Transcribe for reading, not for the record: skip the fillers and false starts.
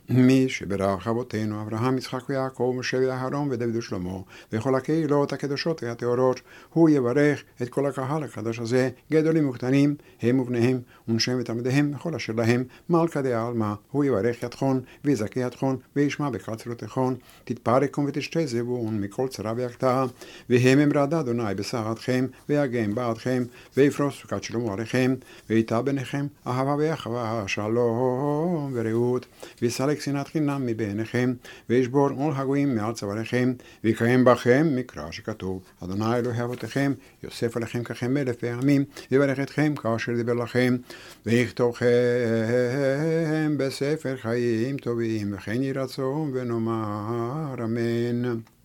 מי שברך אבותינו אברהם, יצחק ויעקב, משה ואהרון ודוד ושלמה וכל הקהילות הקדושות והטהורות, הוא יברך את כל הקהל הקדוש הזה, גדולים וקטנים, הם ובניהם ונשיהם ותלמידיהם וכל אשר להם, מלכה דעלמא. הוא יברך ידכון ויזכה ידכון וישמע בקצרותיכון, תתפרקום ותשתה זבון מכל צרה ויקטע, והם אמרד אדוני בסעדכם ויגן בעדכם ויפרוס סוכת שלום עליכם, ויטע ביניכם אהבה ואחווה, שלום ורעות, ויסלק שנאת חינם מביניכם, וישבור עול הגויים מעל צוואריכם, ויקיים בכם מקרא שכתוב, אדוני אלוהי אבותיכם יוסף עליכם ככם אלף פעמים, ויברך אתכם כאשר דיבר לכם, ויכתובכם בספר חיים טובים, וכן יהי רצון ונאמר אמן.